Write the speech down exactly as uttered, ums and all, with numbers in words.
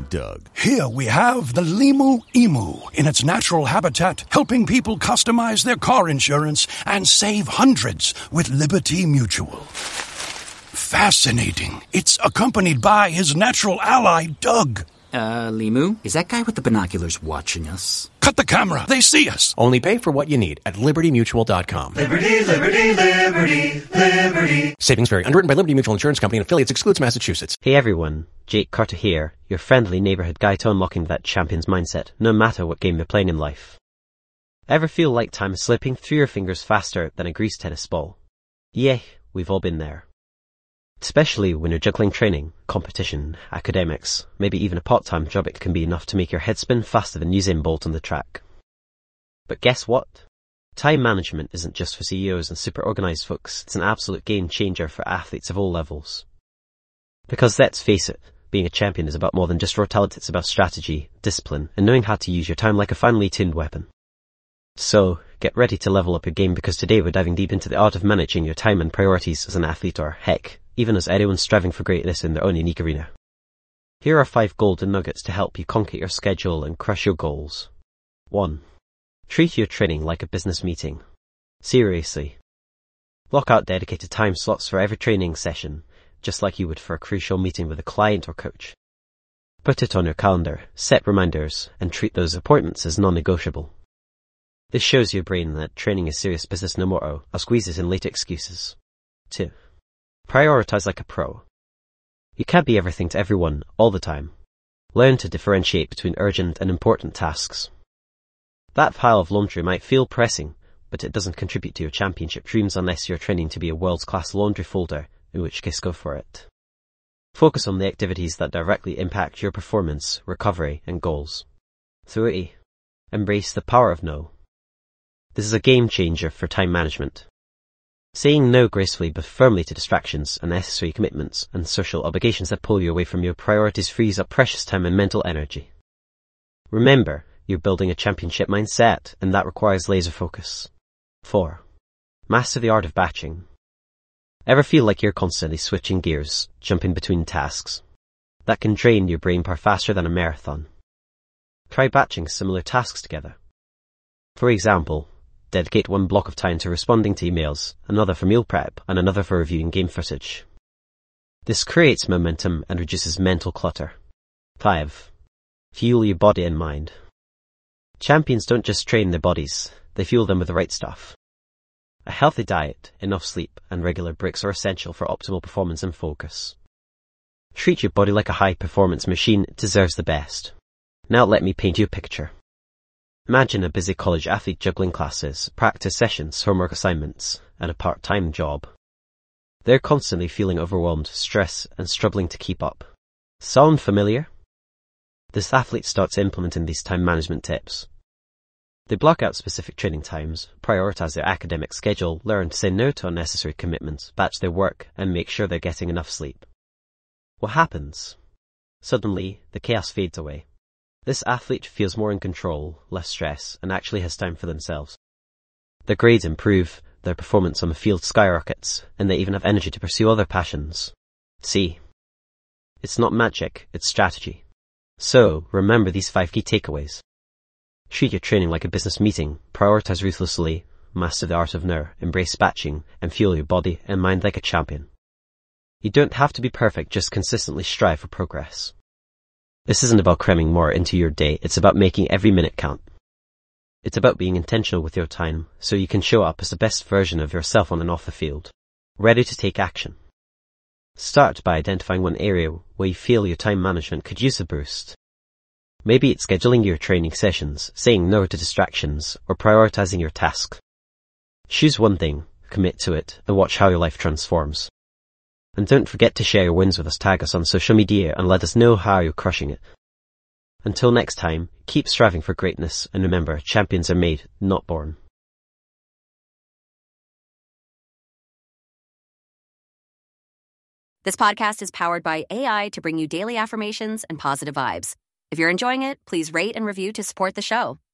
Doug. Here we have the Limu Emu in its natural habitat, helping people customize their car insurance and save hundreds with Liberty Mutual. Fascinating. It's accompanied by his natural ally, Doug. Uh, Limu, is that guy with the binoculars watching us? Cut the camera. They see us. Only pay for what you need at liberty mutual dot com. Liberty, liberty, liberty, liberty. Savings vary. Underwritten by Liberty Mutual Insurance Company and affiliates. Excludes Massachusetts. Hey everyone, Jake Carter here, your friendly neighborhood guide to unlocking that champion's mindset, no matter what game you're playing in life. Ever feel like time is slipping through your fingers faster than a greased tennis ball? Yeah, we've all been there. Especially when you're juggling training, competition, academics, maybe even a part-time job, it can be enough to make your head spin faster than Usain Bolt on the track. But guess what? Time management isn't just for C E Os and super organized folks, it's an absolute game changer for athletes of all levels. Because let's face it, being a champion is about more than just raw talent, it's about strategy, discipline, and knowing how to use your time like a finely tuned weapon. So, get ready to level up your game, because today we're diving deep into the art of managing your time and priorities as an athlete, or heck, even as anyone striving for greatness in their own unique arena. Here are five golden nuggets to help you conquer your schedule and crush your goals. one. Treat your training like a business meeting. Seriously. Block out dedicated time slots for every training session, just like you would for a crucial meeting with a client or coach. Put it on your calendar, set reminders, and treat those appointments as non-negotiable. This shows your brain that training is serious business, no more I'll squeeze it in late excuses. two. Prioritize like a pro. You can't be everything to everyone, all the time. Learn to differentiate between urgent and important tasks. That pile of laundry might feel pressing, but it doesn't contribute to your championship dreams unless you're training to be a world-class laundry folder, in which case go for it. Focus on the activities that directly impact your performance, recovery, and goals. three. Embrace the power of no. This is a game changer for time management. Saying no gracefully but firmly to distractions, unnecessary commitments, and social obligations that pull you away from your priorities frees up precious time and mental energy. Remember, you're building a championship mindset, and that requires laser focus. four. Master the art of batching. Ever feel like you're constantly switching gears, jumping between tasks? That can drain your brain power faster than a marathon. Try batching similar tasks together. For example, dedicate one block of time to responding to emails, another for meal prep, and another for reviewing game footage. This creates momentum and reduces mental clutter. five. Fuel your body and mind. Champions don't just train their bodies, they fuel them with the right stuff. A healthy diet, enough sleep, and regular breaks are essential for optimal performance and focus. Treat your body like a high-performance machine, it deserves the best. Now let me paint you a picture. Imagine a busy college athlete juggling classes, practice sessions, homework assignments, and a part-time job. They're constantly feeling overwhelmed, stressed, and struggling to keep up. Sound familiar? This athlete starts implementing these time management tips. They block out specific training times, prioritize their academic schedule, learn to say no to unnecessary commitments, batch their work, and make sure they're getting enough sleep. What happens? Suddenly, the chaos fades away. This athlete feels more in control, less stress, and actually has time for themselves. Their grades improve, their performance on the field skyrockets, and they even have energy to pursue other passions. See? It's not magic, it's strategy. So, remember these five key takeaways. Treat your training like a business meeting, prioritize ruthlessly, master the art of no, embrace batching, and fuel your body and mind like a champion. You don't have to be perfect, just consistently strive for progress. This isn't about cramming more into your day, it's about making every minute count. It's about being intentional with your time, so you can show up as the best version of yourself on and off the field, ready to take action. Start by identifying one area where you feel your time management could use a boost. Maybe it's scheduling your training sessions, saying no to distractions, or prioritizing your tasks. Choose one thing, commit to it, and watch how your life transforms. And don't forget to share your wins with us, tag us on social media, and let us know how you're crushing it. Until next time, keep striving for greatness, and remember, champions are made, not born. This podcast is powered by A I to bring you daily affirmations and positive vibes. If you're enjoying it, please rate and review to support the show.